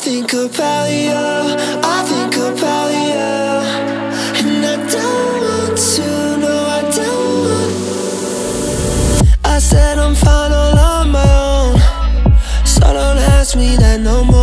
think about you, I think about you, and I don't want to, no I don't want. I said I'm fine all on my own, so don't ask me that no more.